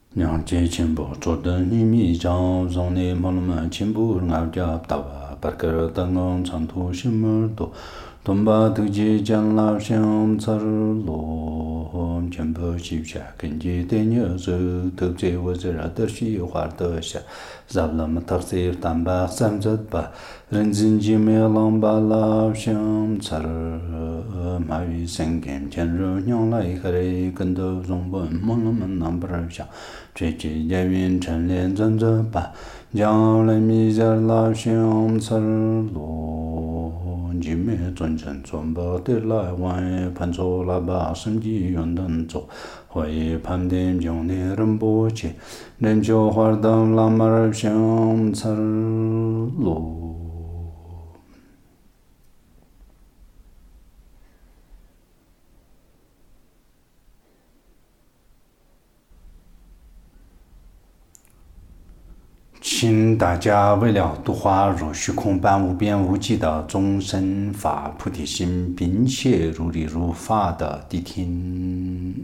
娘姐亲不做的你米长，让你忙了嘛亲不俺家打吧，把个灯光长途什么多，东巴头几将老乡吃罗，全部记下，根据对牛肉，头这我这让的虚话的下，让那么特色蛋白三十八，人间几米浪把老乡吃马语生根，前日娘来个嘞，跟到中本忙了嘛南不儿下。这几年云陈连真着吧，将来米家老乡吃罗，你们真正准备的来玩，盘错了吧，生计用能做，会盘点将的人不起，人就花灯拉马儿乡吃罗。请大家为了度化如虚空般无边无际的众生发菩提心，并且如理如法的谛听。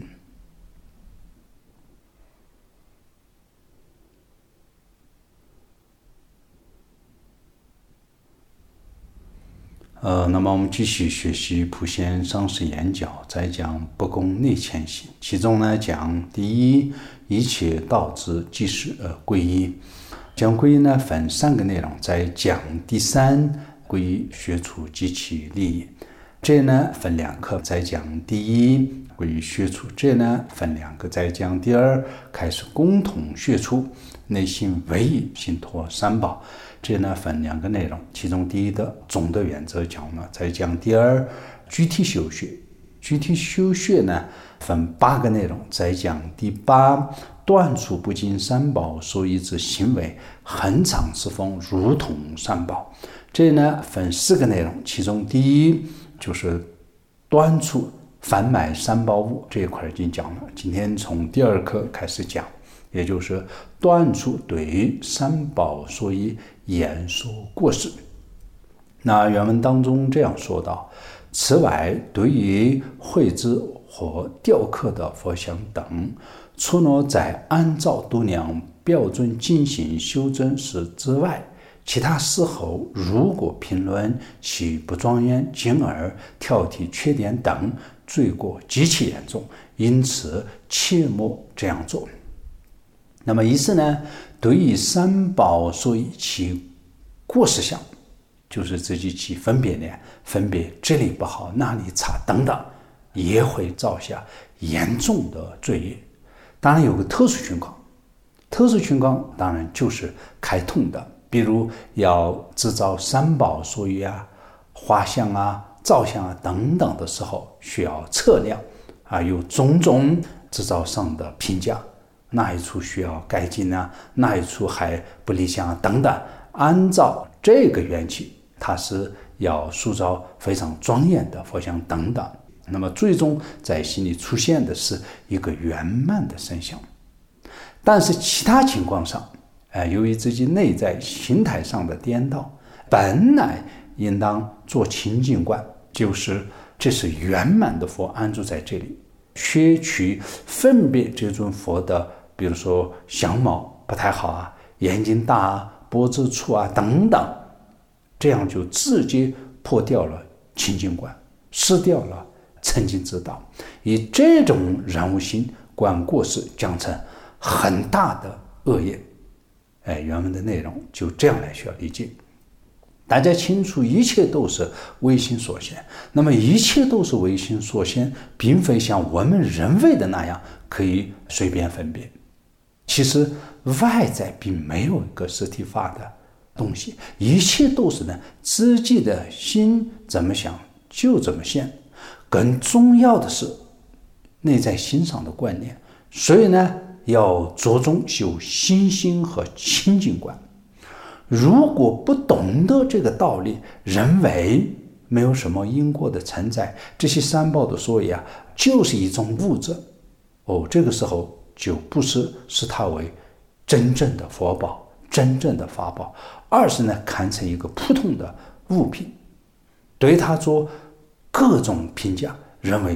那么我们继续学习普贤上师言教，再讲不共内谦行。其中呢讲第一，一切道之即是皈依。讲皈依呢分3个内容，在讲第3，皈依学处及其利益。这呢分2课，在讲第1，皈依学处。这呢分2个，在讲第2，开始共同学处，内心唯一，信托三宝。这呢分2个内容，其中第1的总的原则讲了，在讲第2，具体修学。具体修学呢分8个内容，在讲第8，断除不尽三宝所依之行为，恒常侍奉如同三宝。这呢分4个内容，其中第1就是断除贩卖三宝物，这一块已经讲了，今天从第2课开始讲，也就是断除对三宝所依言说过失。那原文当中这样说道：此外，对于绘制或雕刻的佛像等，除了在按照度量标准进行修正时之外，其他时候如果评论其不庄严，进而挑剔缺点等，罪过极其严重，因此切莫这样做。那么意思呢，对于三宝所以其过失项，就是自己去分别呢，分别这里不好那里差等等，也会造下严重的罪业。当然有个特殊情况，特殊情况当然就是开通的，比如要制造三宝所依啊、画像啊、造像啊等等的时候，需要测量啊，有种种制造上的评价，哪一处需要改进啊，哪一处还不理想啊等等，按照这个缘起，它是要塑造非常庄严的佛像等等，那么最终在心里出现的是一个圆满的身相。但是其他情况上，由于自己内在心态上的颠倒，本来应当做清净观，就是这是圆满的佛安住在这里，却去分别这尊佛的，比如说相貌不太好啊，眼睛大啊，脖子粗啊等等，这样就直接破掉了清净观，失掉了澄净之道。以这种人无心观过失，将成很大的恶业。原文的内容就这样来需要理解。大家清楚，一切都是唯心所现。那么一切都是唯心所现，并非像我们人为的那样可以随便分辨。其实外在并没有一个实体化的东西，一切都是呢自己的心怎么想就怎么现。更重要的是内在心上的观念，所以呢要着重修心性和清净观。如果不懂得这个道理，认为没有什么因果的存在，这些三宝的所以就是一种物质，这个时候就不是视它为真正的佛宝、真正的法宝，而是呢看成一个普通的物品，对它做各种评价，认为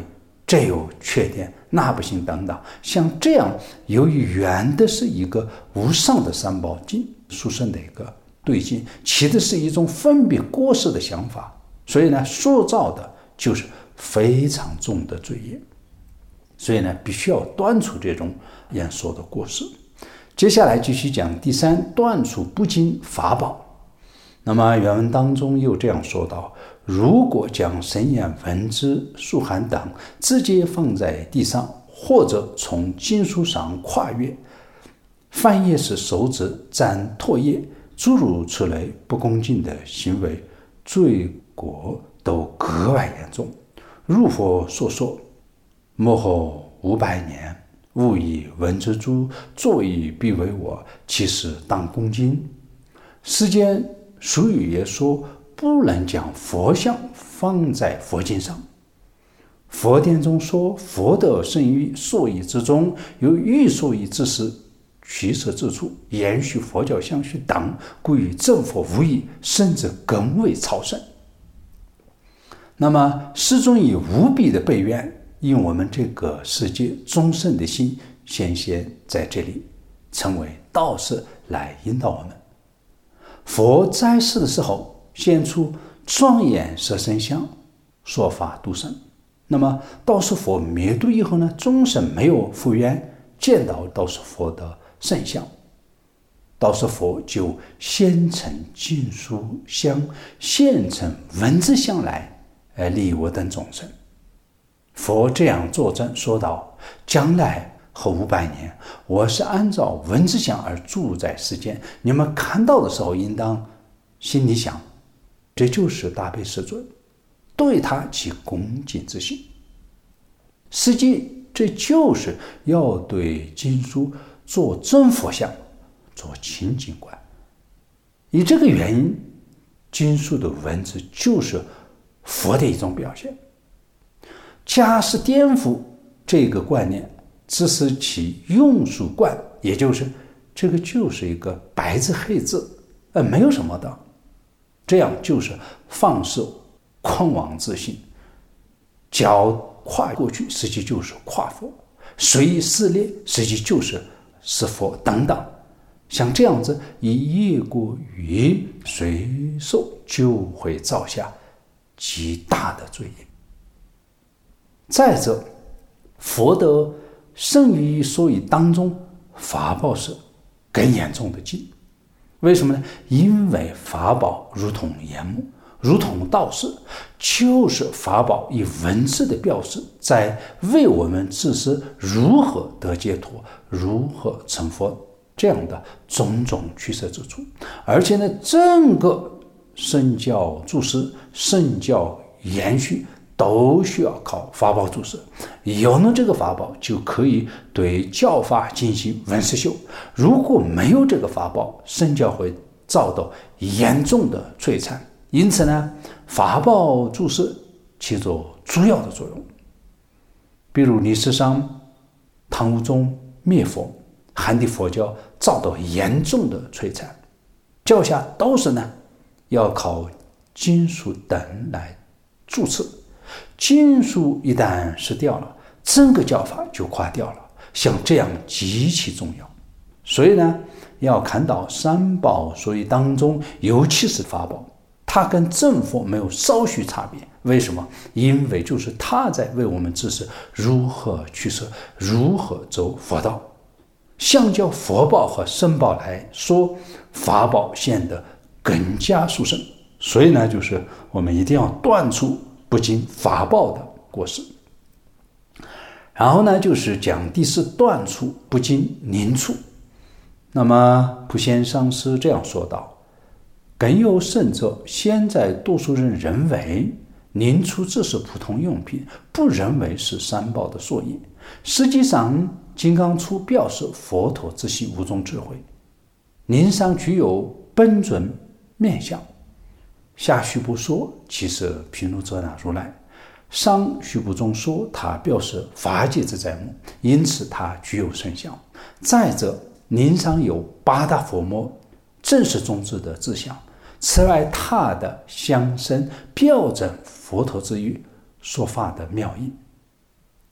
这有缺点，那不行等等。像这样，由于圆的是一个无上的三宝境殊胜的一个对境，起的是一种分别过失的想法，所以呢，塑造的就是非常重的罪业。所以呢，必须要断除这种言说的过失。接下来继续讲第三，断除不净法宝。那么原文当中又这样说道：如果将神眼、文字、书函等直接放在地上，或者从经书上跨越，翻页时手指沾唾液，诸如此类不恭敬的行为，罪过都格外严重。如佛所说，末后500年，勿以文之诸作以必为我，其实当恭敬。世间俗语也说，不能将佛像放在佛经上。佛典中说，佛的圣域所以之中，有欲所以之时，取舍之处，延续佛教相续等，故与正佛无异，甚至更为超胜。那么师尊以无比的悲愿，因我们这个世界众生的心显现在这里，成为道士来引导我们。佛在世的时候现出庄严色身相，说法度生。那么道士佛灭度以后呢，众生没有复原，见到道士佛的圣像，道士佛就现成经书相，现成文字相来利我等众生。佛这样作证说道：将来后500年，我是按照文字相而住在世间，你们看到的时候应当心里想，这就是大悲世尊，对他起恭敬之心。实际这就是要对经书做真佛像，做清净观。以这个原因，经书的文字就是佛的一种表现。假使颠覆这个观念，只是其用书观，也就是这个就是一个白字黑字，没有什么的，这样就是放肆狂妄自信，脚跨过去实际就是跨佛，随意撕裂实际就是是佛等等。像这样子一越过于随受，就会造下极大的罪业。再者，佛的圣于所以当中，法宝是更严重的境。为什么呢？因为法宝如同眼目，如同道士，就是法宝以文字的表示，在为我们指示如何得解脱，如何成佛这样的种种取舍之处。而且呢，整个圣教注释、圣教延续都需要靠法宝注释。有了这个法宝，就可以对教法进行文思修。如果没有这个法宝，圣教会遭到严重的摧残。因此呢，法宝注释起着主要的作用。比如历史上唐武宗灭佛，汉地佛教遭到严重的摧残，教下都是呢要靠经书等来注释。经书一旦失掉了，整个教法就垮掉了，像这样极其重要。所以呢，要看到三宝所以当中，尤其是法宝，它跟正佛没有稍许差别。为什么？因为就是它在为我们指示如何取舍，如何走佛道。相较佛宝和僧宝来说，法宝显得更加殊胜。所以呢，就是我们一定要断除不净法宝的过失。然后呢，就是讲第四，断除不净宁处。那么普贤上师这样说道：更有甚者，现在多数人认为宁处只是普通用品，不认为是三宝的所依。实际上，金刚杵表示佛陀自系无中智慧，宁上具有本尊面相。下须部说其实毗卢遮那如来，上须部中说他表示法界自在母，因此他具有圣相。再者，宁上有八大佛摩正是宗旨的志向。此外，他的相身表证佛陀之语说法的妙意。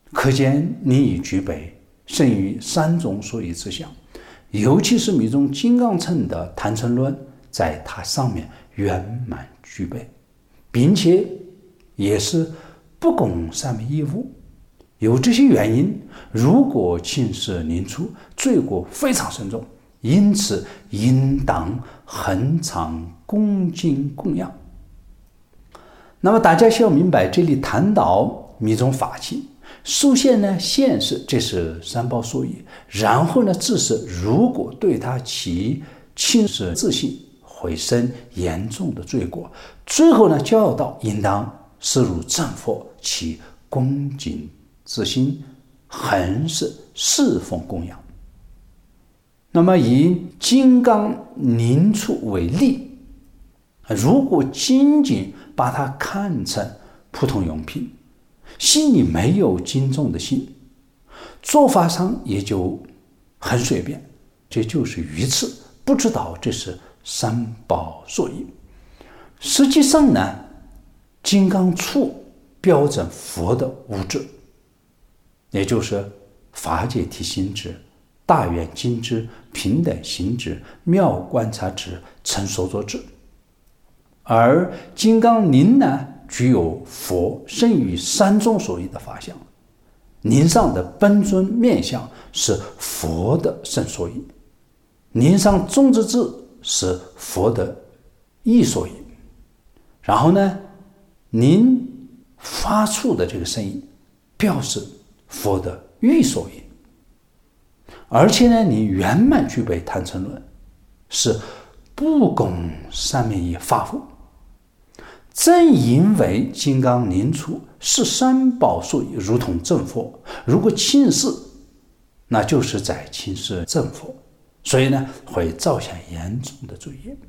可见你已具备胜于三种所以之相，尤其是密宗金刚乘的坛城论在它上面圆满具备，并且也是不共三昧一物。有这些原因，如果亲视临出，罪过非常深重，因此应当恒常恭敬供养。那么大家需要明白，这里谈到密宗法器，首先呢，现是这是三宝所依，然后呢，自是如果对他起轻视自信，会生严重的罪过。最后呢，教导应当视如正佛，其恭敬之心，恒是侍奉供养。那么以金刚临处为例，如果仅仅把它看成普通用品，心里没有敬重的心，做法上也就很随便，这就是愚痴，不知道这是三宝所依。实际上呢，金刚杵标准佛的无智，也就是法界体心智、大圆精智、平等心智、妙观察智、成所作智。而金刚临呢，具有佛胜于三种所依的法相，临上的本尊面相是佛的胜所依，临上种子智是佛的意所依，然后呢，临发出的这个声音表示佛的欲所依，而且呢，你圆满具备坛城论，是不共三昧一法护。正因为金刚临处是三宝所依，如同正佛，如果轻视，那就是在轻视正佛，所以呢，会造下严重的罪业。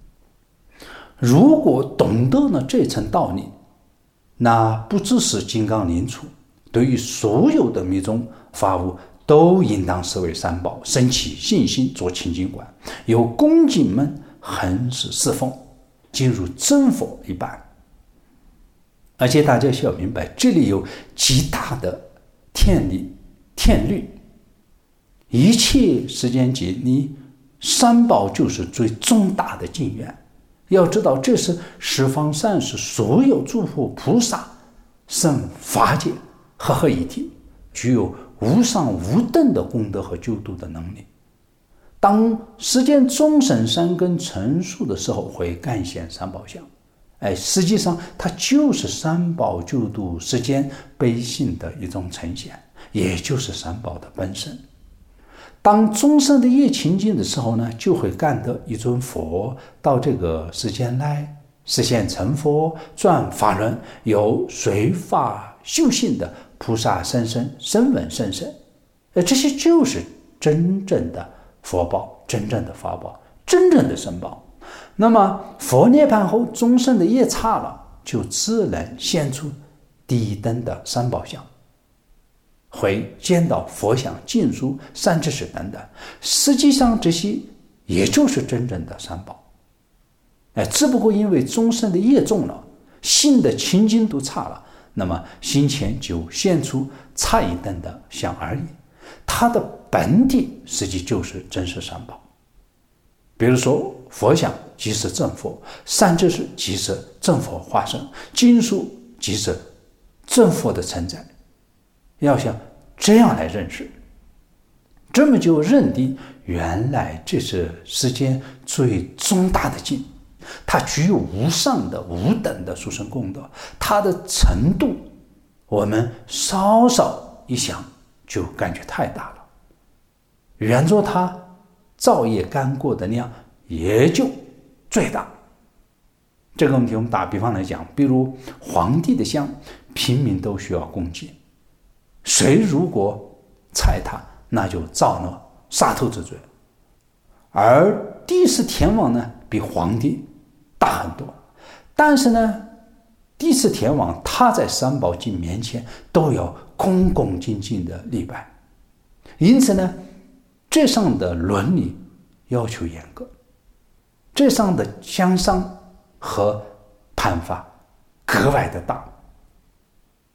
如果懂得了这层道理，那不只是金刚临处，对于所有的密宗法物都应当视为三宝，升起信心，做清净观，有恭敬们恒是侍奉，进入真佛一般。而且大家需要明白，这里有极大的天律，一切世间界，你三宝就是最重大的境缘。要知道，这是十方三世所有诸佛菩萨圣法界合合一体，具有无上无等的功德和救度的能力。当世间众生三根成熟的时候，会干现三宝相。实际上它就是三宝救度世间悲心的一种呈现，也就是三宝的本身。当众生的业清净的时候呢，就会感得一尊佛到这个世间来，实现成佛，转法轮，有随法修行的菩萨甚深，声闻甚深。这些就是真正的佛宝，真正的法宝，真正的圣宝。那么佛涅槃后，众生的业差了，就只能现出第一等的三宝相，会见到佛像、经书、三智士等等。实际上这些也就是真正的三宝，只不过因为众生的业重了，心的清净度差了，那么心前就现出差一等的相而已。它的本体实际就是真实三宝。比如说佛像即是正佛，三智士即是正佛化身，经书即是正佛的存在。要像这样来认识，这么就认定原来这是世间最重大的境，它具有无上的无等的殊胜功德，它的程度我们稍稍一想就感觉太大了，原作它造业干过的量也就最大。这个问题我们打比方来讲，比如皇帝的像，平民都需要恭敬，谁如果踩它，那就造了杀头之罪。而帝释天王呢，比皇帝大很多，但是呢，帝释天王他在三宝镜面前都要恭恭敬敬的礼拜，因此呢，这上的伦理要求严格，这上的相商和判罚格外的大。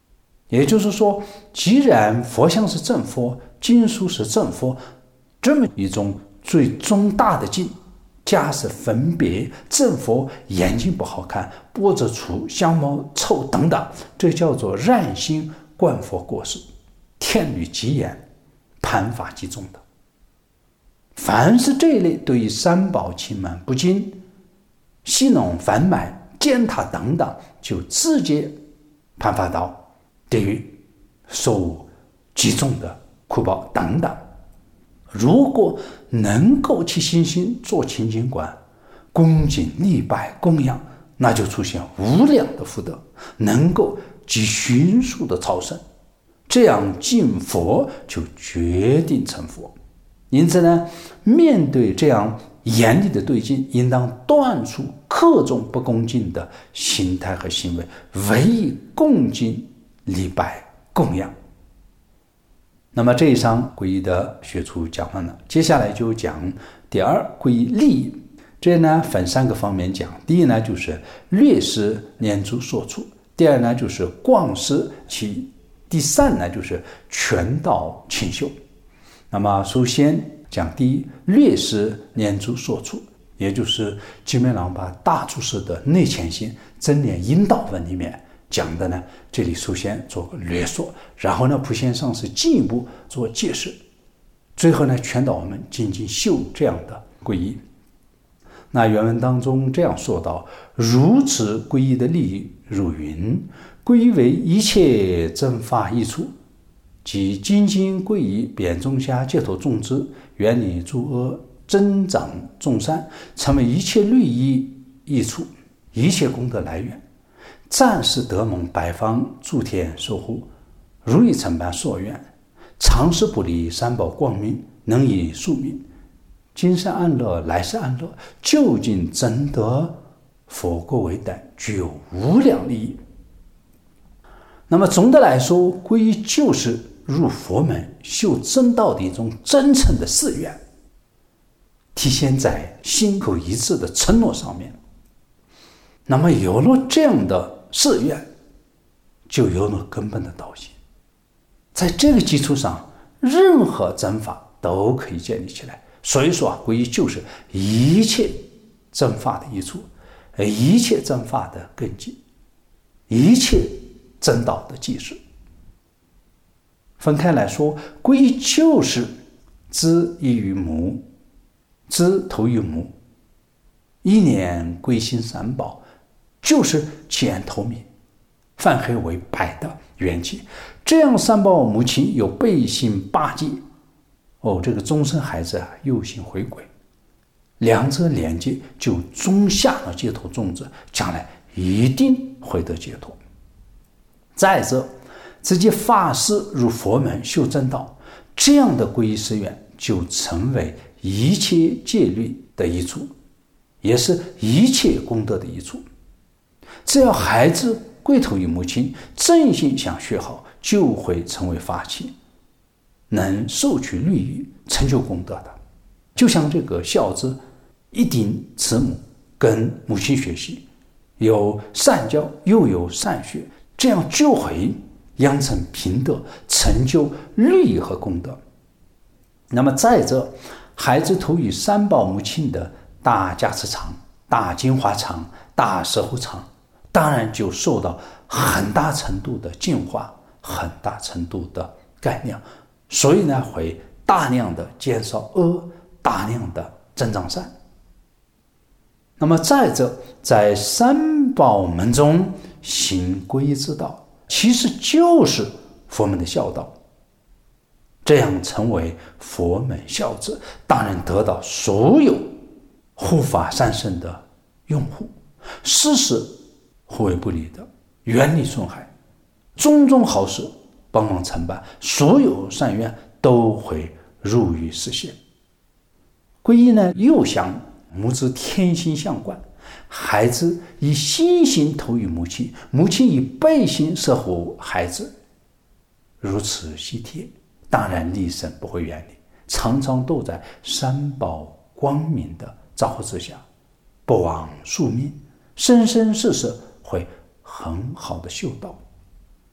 也就是说，既然佛像是正佛，经书是正佛，这么一种最重大的经，假使分别正佛眼睛不好看，脖子粗，相貌臭等等，这叫做染心观佛过失，天律极严，判罚极重的。凡是这一类对于三宝欺瞒不敬、戏弄贩卖、践踏等等，就直接判罚到地狱，受极重的苦报等等。如果能够去信心做清净观，恭敬礼拜供养，那就出现无量的福德，能够极迅速的超生，这样敬佛就决定成佛。因此呢，面对这样严厉的对境，应当断除各种不恭敬的心态和行为，唯以恭敬礼拜供养。那么这一章皈依的学处讲完了，接下来就讲第二皈依利益。这呢分3个方面讲。第一呢就是略施念珠所处，第二呢就是广施其，第三呢就是全道清修。那么首先讲第一，略施念珠所处，也就是金梅郎把大注释的内潜心真言引导文里面讲的呢，这里首先做个略说，然后呢普贤上师进一步做解释，最后呢劝导我们精进修这样的皈依。那原文当中这样说道：如此皈依的利益如云，皈依为一切正法益处，即精进皈依，遍众下解脱众之，远离诸恶，增长众善，成为一切利益益处，一切功德来源，暂时得蒙百方诸天守护，如意承办所愿，常时不离三宝光明，能以宿命，今生安乐，来世安乐，究竟真得佛果为等，具有无量利益。那么总的来说，皈依就是入佛门修正道的一种真诚的誓愿，体现在心口一致的承诺上面。那么有了这样的誓愿，就有了根本的道心，在这个基础上，任何正法都可以建立起来。所以说皈依就是一切正法的益处，一切正法的根基，一切正道的基石。分开来说，皈依就是知依于母，知投于母，一念归心三宝，就是见透明，泛黑为白的缘起。这样三宝母亲有背信八戒，这个终生孩子有心回归，两者连接，就种下了解脱种子，将来一定会得解脱。再者，自己发誓入佛门修正道，这样的皈依誓愿就成为一切戒律的益处，也是一切功德的益处。只要孩子归投于母亲，真心想学好，就会成为法器，能受取律仪，成就功德的。就像这个孝子一定慈母，跟母亲学习，有善教又有善学，这样就会养成品德，成就律仪和功德。那么再者，孩子投于三宝母亲的大加持场、大净化场、大摄护场，当然就受到很大程度的净化，很大程度的改良，所以呢会大量的减少恶，大量的增长善。那么再者，在三宝门中行皈依之道，其实就是佛门的孝道，这样成为佛门孝子，当然得到所有护法三圣的拥护，事事护卫不离的，远离损害，种种好事帮忙承办，所有善愿都会如于实现。皈依呢，又像母子天心相关，孩子以心心投于母亲，母亲以背心摄护孩子，如此喜贴，当然离生不会远离，常常都在三宝光明的照护之下，不枉宿命，生生世世会很好的修道。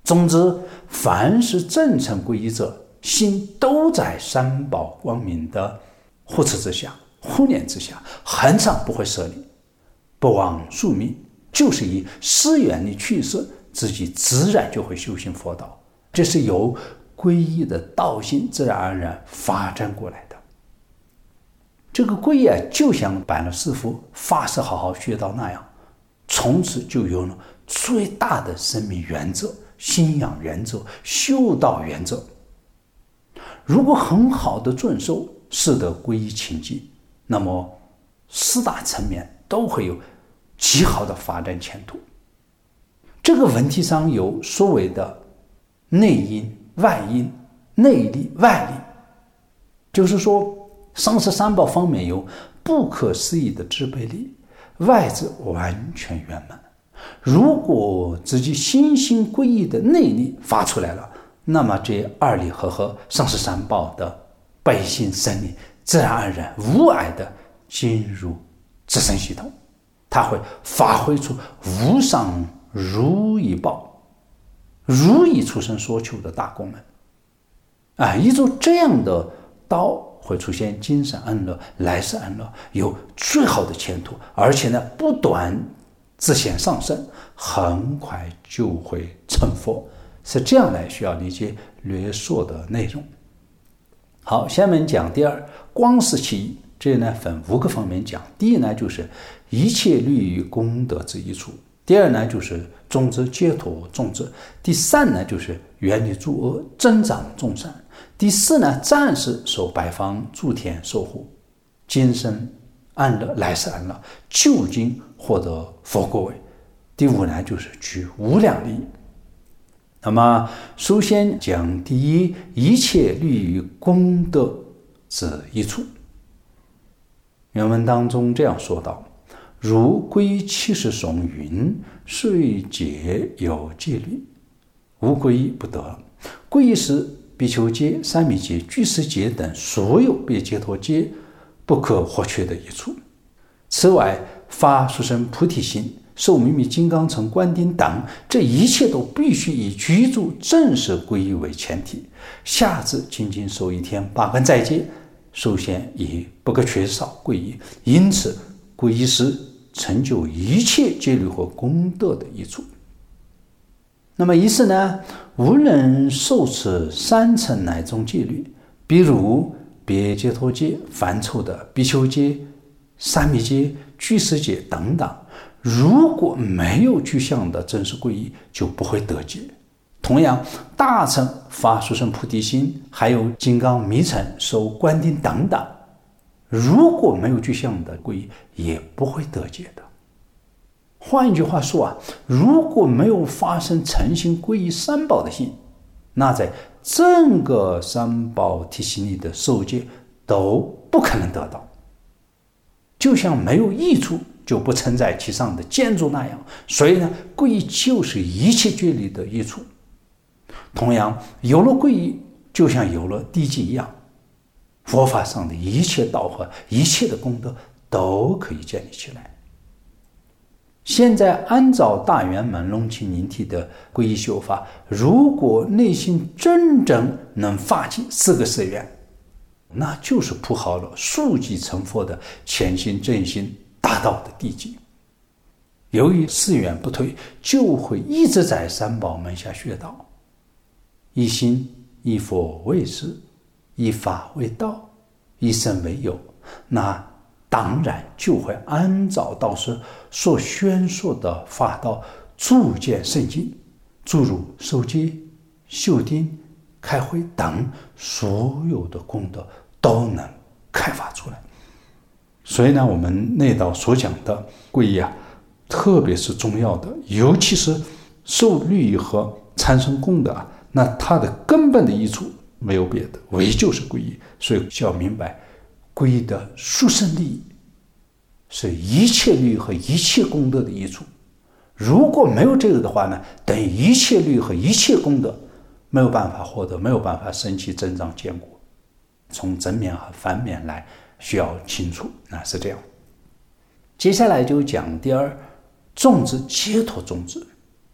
总之，凡是真诚皈依者，心都在三宝光明的护持之下、护念之下，恒常不会舍离，不枉宿命，就是以思远离去世，自己自然就会修行佛道。这是由皈依的道心自然而然发展过来的。这个皈依就像拜了师父发誓好好学道那样，从此就有了最大的生命原则、信仰原则、修道原则。如果很好的遵守四德皈依清净，那么四大层面都会有极好的发展前途。这个问题上有所谓的内因、外因、内力、外力，就是说上师三宝方面有不可思议的支配力，外质完全圆满。如果自己心心皈依的内力发出来了，那么这二力合合，上师三宝的悲心生力自然而然无碍的进入自身系统，它会发挥出无上如意报、如意出生所求的大功能。一种这样的道会出现今生安乐、来世安乐，有最好的前途，而且呢不断自显上升，很快就会成佛。是这样来需要理解略说的内容。好，下面讲第二，光是其一。这呢分5个方面讲。第一呢就是一切律于功德之益处，第二呢就是种子解脱种子，第三呢就是远离诸恶增长众善，第四呢暂时受百方诸天守护，今生安乐，来世安乐，究竟获得佛果位。第五呢就是具无量利益。那么首先讲第一，一切律于功德之益处。原文当中这样说道：如皈七十颂云，虽戒有戒律，无皈依不得。皈依是比丘戒、三密戒、居士戒等所有别解脱戒不可或缺的益处。此外，发殊胜菩提心、受秘密金刚乘观顶等，这一切都必须以居住正式皈依为前提。下至精进受1天8根斋戒，首先以不可缺少皈依，因此皈依是成就一切戒律和功德的益处。那么意思呢，无论受持3层乃种戒律，比如别解脱戒范畴的比丘戒、三密戒、居士戒等等，如果没有具象的真实皈依，就不会得戒。同样，大乘发殊胜菩提心，还有金刚密乘、受观顶等等，如果没有具象的皈依，也不会得戒的。换一句话说如果没有发生诚心皈依三宝的心，那在整个三宝体系里的受戒都不可能得到。就像没有益处就不承载其上的建筑那样，所以呢，皈依就是一切戒律的益处。同样，有了皈依，就像有了地基一样，佛法上的一切道和一切的功德都可以建立起来。现在按照大圆满龙清宁体的皈依修法，如果内心真正能发起4个誓愿，那就是铺好了速即成佛的潜心正心大道的地基。由于誓愿不退，就会一直在三宝门下学道，一心以佛为师，以法为道，以身为友，那当然就会按照道师所宣说的法道逐渐深进，诸如受戒、修定、开慧等所有的功德都能开发出来。所以呢，我们内道所讲的皈依特别是重要的，尤其是受律仪和产生功德那它的根本的益处没有别的，唯就是皈依。所以需要明白，皈依的殊胜利益是一切律和一切功德的益处。如果没有这个的话呢，等于一切律和一切功德没有办法获得，没有办法升起增长坚固。从正面和反面来需要清楚，那是这样。接下来就讲第二，种子解脱种子。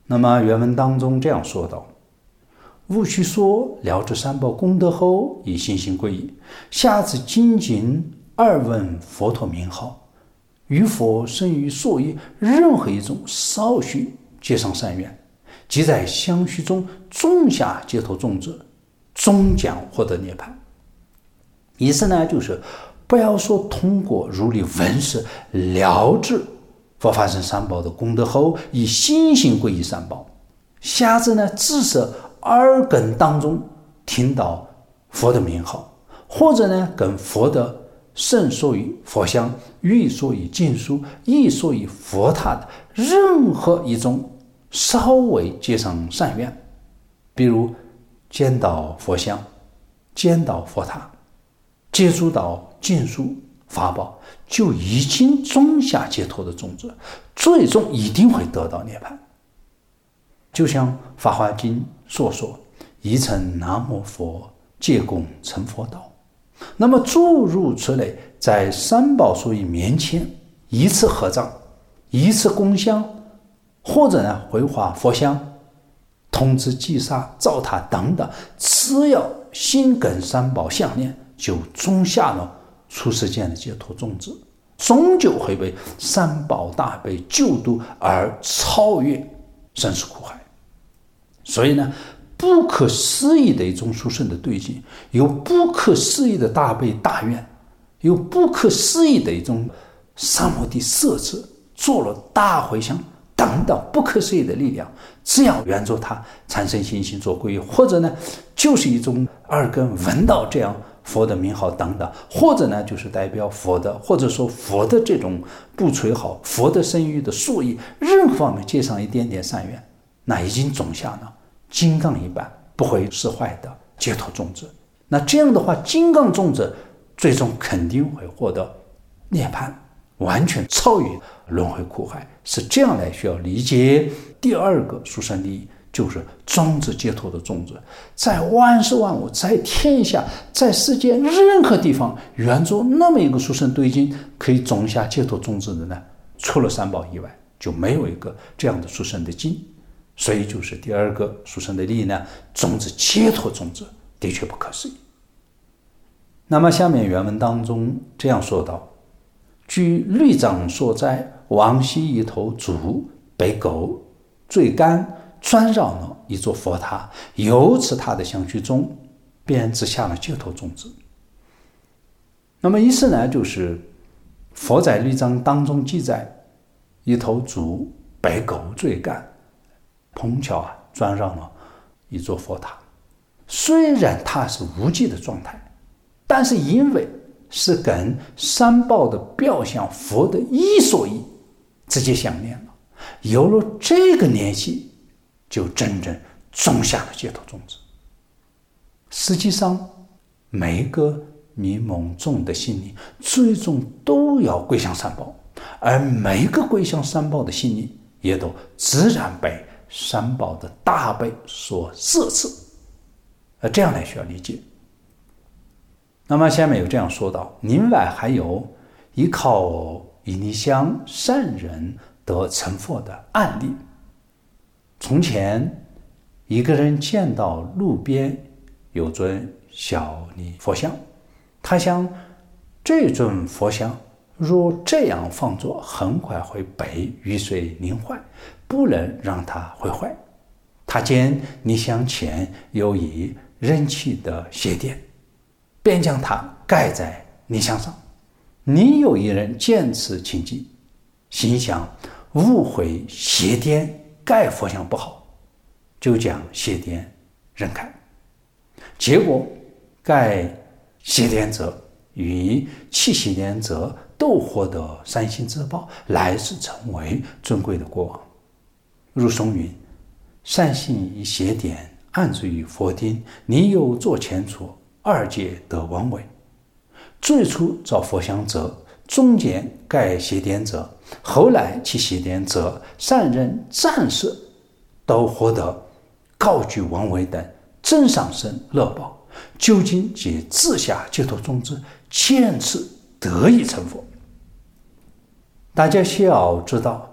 那么原文当中这样说道：戊戌说了知三宝功德后，以信心皈依，下至精进二问佛陀名号，于佛生于所依任何一种少许结上善缘，即在相续中种下解脱种子，终将获得涅槃。意思呢，就是不要说通过如理闻识了知佛法僧三宝的功德后，以信心皈依三宝，下至呢至少耳根当中听到佛的名号，或者呢跟佛的圣所于佛像、欲所于经书、意所于佛塔的任何一种稍微结上善缘，比如见到佛像、见到佛塔、接触到经书法宝，就已经种下解脱的种子，最终一定会得到涅槃。就像《法华经》所说，一称南无佛，皆供成佛道。那么诸如此类，在三宝所于面前一次合掌，一次供香，或者呢绘画佛像、通知祭杀、造塔等等，只要心跟三宝相念，就种下了出世间的解脱种子，终究会被三宝大悲救度而超越生死苦海。所以呢，不可思议的一种殊胜的对境，有不可思议的大悲大愿，有不可思议的一种三摩地摄持，做了大回向等等不可思议的力量。只要缘着它产生信心做皈依，或者呢就是一种耳根闻到这样佛的名号等等，或者呢就是代表佛的，或者说佛的这种不垂好，佛的声誉的素意，任何方面接上一点点善缘，那已经种下了金刚一般不会失坏的解脱种子。那这样的话，金刚种子最终肯定会获得涅槃，完全超越轮回苦海。是这样来需要理解第二个殊胜利益，就是种子解脱的种子，在万事万物，在天下，在世界任何地方，缘着那么一个殊胜对境可以种下解脱种子的呢，除了三宝以外，就没有一个这样的殊胜的境。所以就是第二个殊胜的利益呢，种子解脱种子的确不可思议。那么下面原文当中这样说道：据律藏所在，往昔一头猪被狗追赶，转绕了一座佛塔，由此他的相续中便植下了解脱种子。那么意思呢，就是佛在律藏当中记载，一头猪被狗追赶，碰巧转绕了一座佛塔。虽然它是无记的状态，但是因为是跟三宝的表象佛的意所依直接相连了，有了这个联系，就真正种下了解脱种子。实际上每个迷蒙众的心里最终都要归向三宝，而每个归向三宝的心里也都自然被三宝的大悲所摄持，这样来需要理解。那么下面有这样说到：另外还有依靠以利香善人得成佛的案例。从前一个人见到路边有尊小泥佛像，他想这尊佛像若这样放着，很快会被雨水淋坏，不能让它毁坏。他见泥像前有一人气的鞋垫，便将它盖在泥像上。泥有一人见此情景，心想误会鞋垫盖佛像不好，就将鞋垫扔开。结果盖鞋垫者与弃鞋垫者都获得三星之宝，来世成为尊贵的国王。如松云：善信以鞋垫安置于佛顶，泥有坐前处，二界得王位。最初造佛像者，中间盖鞋垫者，后来弃鞋垫者，善人战士都获得高居王位等真上生乐报，究竟皆自下解脱种子，见此得以成佛。大家需要知道，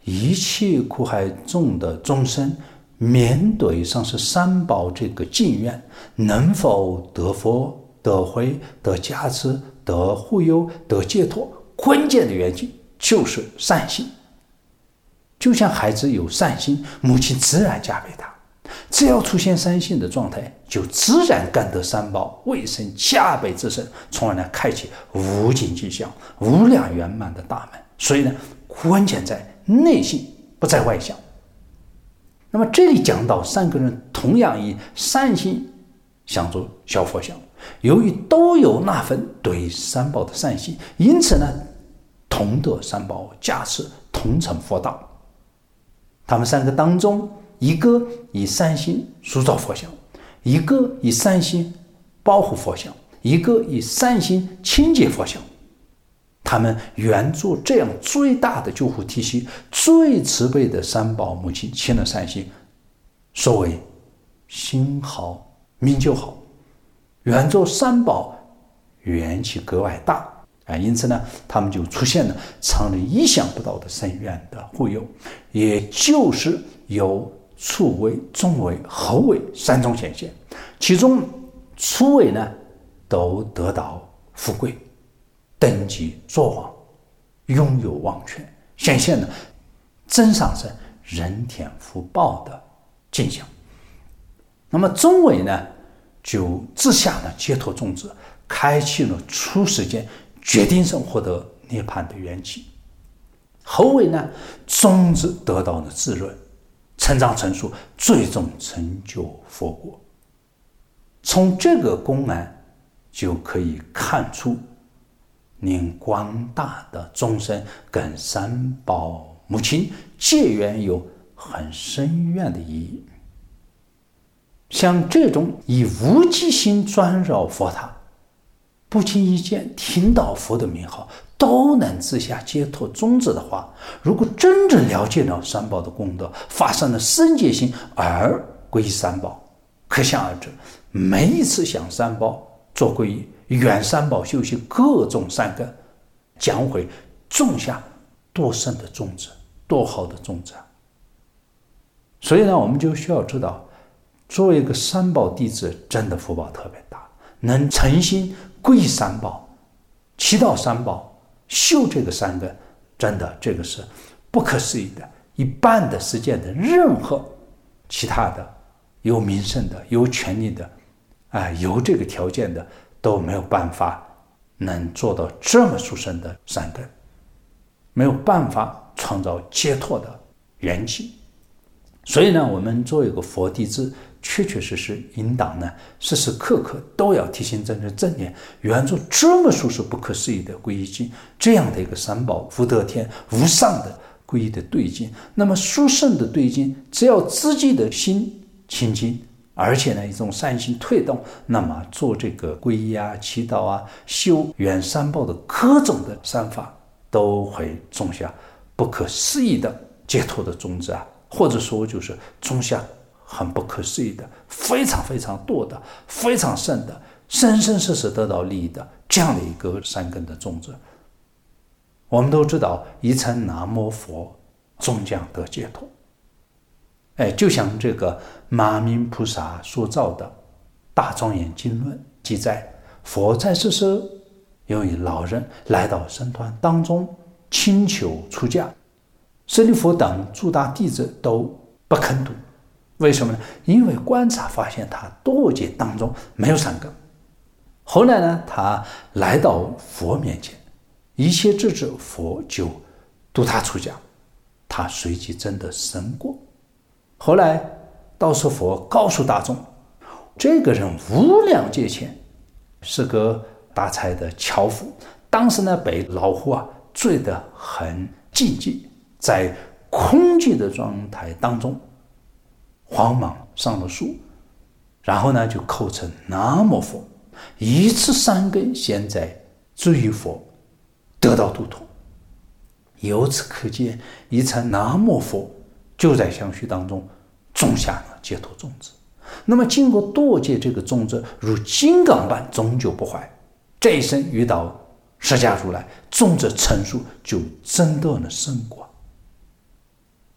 一切苦海中的众生面对上是三宝这个境愿，能否得佛、得慧、得加持、得护佑、得解脱，关键的原因就是善心。就像孩子有善心，母亲自然加倍他。只要出现善心的状态，就自然感得三宝为生加倍之身，从而开启无尽吉祥、无量圆满的大门。所以呢，关键在内心，不在外相。那么这里讲到三个人同样以善心相作小佛像，由于都有那份对三宝的善心，因此呢，同得三宝加持，同成佛道。他们三个当中，一个以善心塑造佛像，一个以善心保护佛像，一个以善心清洁佛像。他们原作这样最大的救护体系，最慈悲的三宝母亲亲了善心，所谓心好命就好。原作三宝缘起格外大因此呢，他们就出现了常人意想不到的深远的护佑，也就是有初位、中位、后位三种显现。其中初位呢，都得到富贵，登基做王，拥有王权，显现了真上升人天福报的景象。那么中位呢，就掷下了解脱种子，开启了初世间决定生活的涅槃的缘起。后位呢，种子得到了滋润，成长成熟，最终成就佛果。从这个公案就可以看出，令广大的众生跟三宝母亲结缘有很深远的意义。像这种以无记心专绕佛塔，不经意间听到佛的名号，都能自下解脱种子的话，如果真正了解了三宝的功德，发生了深戒心而皈依三宝，可想而知，每一次向三宝做皈依，愿三宝修习各种善根，将会种下多深的种子，多好的种子。所以呢，我们就需要知道，作为一个三宝弟子，真的福报特别大，能诚心皈依三宝，祈祷三宝，修这个三根，真的这个是不可思议的。一般的世界的任何其他的有名声的、有权力的有这个条件的，都没有办法能做到这么殊胜的三根，没有办法创造解脱的缘起。所以呢，我们作为一个佛弟子，确确实实应当呢，时时刻刻都要提醒真正正念，原作这么殊胜不可思议的皈依经，这样的一个三宝福德天无上的皈依的对境。那么殊胜的对境，只要自己的心清净，而且呢一种善心推动，那么做这个皈依祈祷修远三宝的各种的善法，都会种下不可思议的解脱的种子或者说就是种下很不可思议的、非常非常多的、非常深的、生生世世得到利益的这样的一个善根的种子。我们都知道，一称南无佛，终将得解脱。就像这个马明菩萨所造的《大庄严经论》记载，佛在世时有一老人来到僧团当中，请求出家，舍利弗等诸大弟子都不肯度。为什么呢？因为观察发现他堕戒当中没有善根。后来呢，他来到佛面前，一切制止，佛就度他出家，他随即真的生果。后来道授佛告诉大众，这个人无量劫前是个打柴的樵夫，当时呢被老虎追得很禁忌，在空寂的状态当中慌忙上了树，然后呢就口称南无佛，一次三根现在追于佛，得到度脱。由此可见，一称南无佛就在相续当中种下了解脱种子。那么经过堕戒，这个种子如金刚般终究不坏，这一生遇到释迦如来，种子成熟，就真得了生果。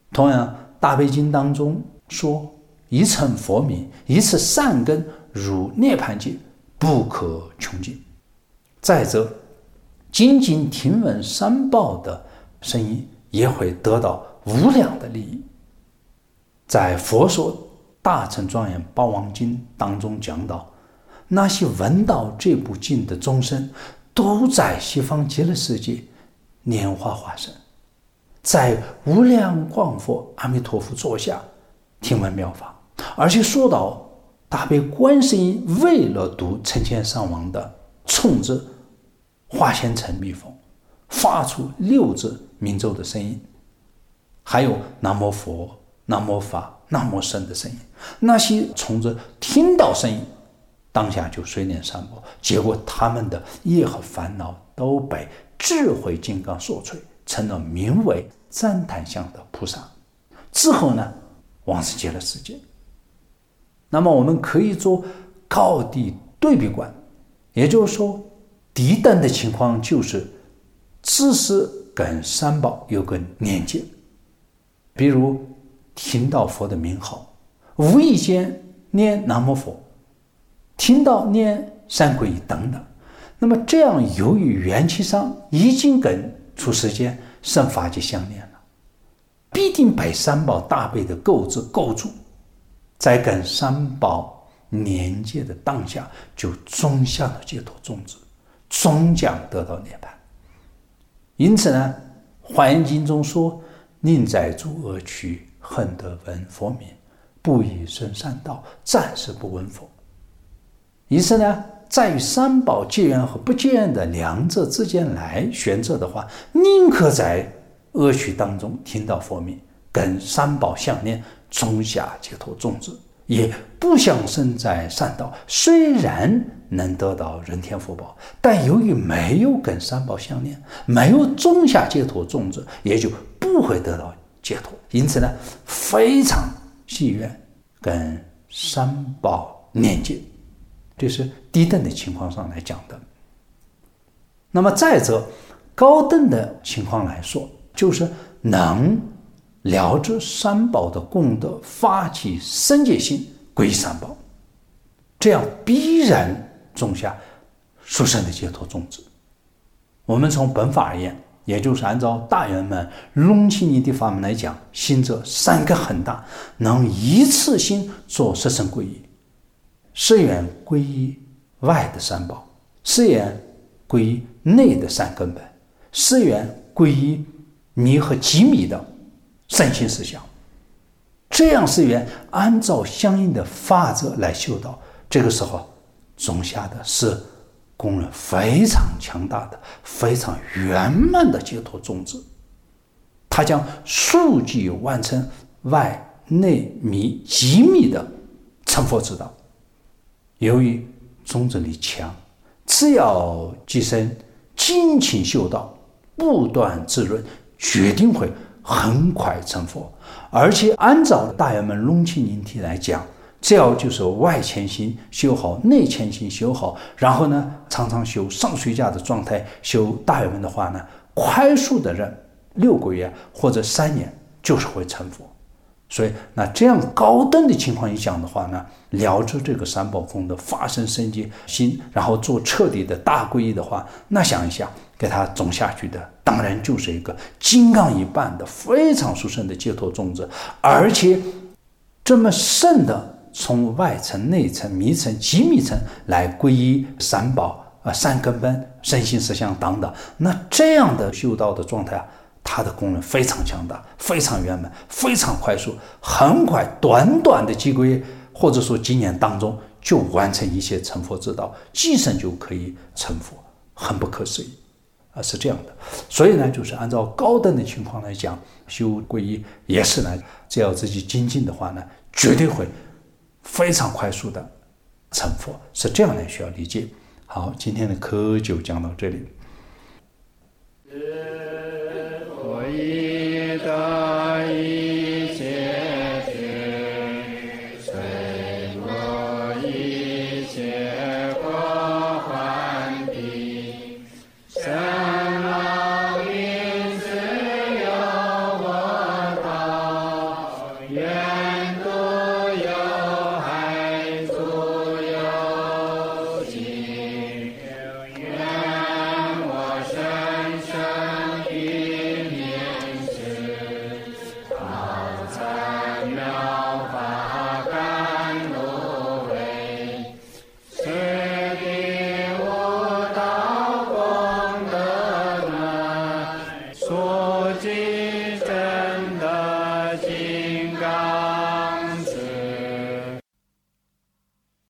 同样，大悲经当中说，一乘佛名，一次善根如涅槃界，不可穷尽。再者，仅仅听闻三宝的声音，也会得到无量的利益。在佛说大乘庄严宝王经当中讲到，那些闻到这部经的众生，都在西方极乐世界拈花化身，在无量光佛阿弥陀佛座下听闻妙法。而且说到大悲观世音为了度成千上万的虫子化现成蜜蜂，发出6字明咒的声音，还有南无佛、南无法、南无僧的声音。那些虫子听到声音，当下就随念三宝，结果他们的业和烦恼都被智慧金刚所摧，成了名为旃檀相的菩萨。之后呢，往生极乐世界。那么我们可以做高低对比观，也就是说，低等的情况就是知识跟三宝有个连接，比如听到佛的名号，无意间念南无佛，听到念三皈依等等。那么这样由于缘起上已经跟出世间生法界相连了，必定被三宝大悲的构制构筑，在跟三宝连接的当下，就种下了解脱种子，终将得到涅槃。因此呢，华严经中说，宁在诸恶趣，恨得闻佛名，不以生善道，暂时不闻佛。意思呢，在于三宝结缘和不结缘的两者之间来选择的话，宁可在恶趣当中听到佛名，跟三宝相连，种下解脱种子，也不想生在善道。虽然能得到人天福报，但由于没有跟三宝相连，没有种下解脱种子，也就不会得到解脱。因此呢，非常希愿跟三宝连接，这是低等的情况上来讲的。那么再者，高等的情况来说，就是能了知三宝的功德，发起深戒心，皈依三宝，这样必然种下殊胜的解脱种子。我们从本法而言，也就是按照大圆满隆起尼的法门来讲，行者三根很大，能一次性做十胜皈依。是缘皈依外的三宝，是缘皈依内的三根本，是缘皈依弥和极密的身心思想。这样是缘按照相应的法则来修道，这个时候种下的是功能非常强大的、非常圆满的解脱种子，它将速即完成外内密极密的成佛之道。由于种子力强，只要寄生精勤修道，不断滋润，决定会很快成佛。而且按照大圆满隆起尼体来讲，只要就是外潜心修好，内潜心修好，然后呢常常修上随家的状态，修大圆满的话呢，快速的人6个月或者3年就是会成佛。所以那这样高等的情况一讲的话呢，了知这个三宝功德，发生深戒心，然后做彻底的大皈依的话，那想一想，给他种下去的当然就是一个金刚一般的非常殊胜的解脱种子。而且这么深的从外层、内层、密层、极密层来皈依三宝、三根本、身心思想等等，那这样的修道的状态它的功能非常强大，非常圆满，非常快速，很快短短的几个月或者说几年当中就完成一切成佛之道，即生就可以成佛，很不可思议是这样的。所以呢，就是按照高等的情况来讲，修皈依也是呢，只要自己精进的话呢，绝对会非常快速的成佛，是这样来需要理解。好，今天的课就讲到这里。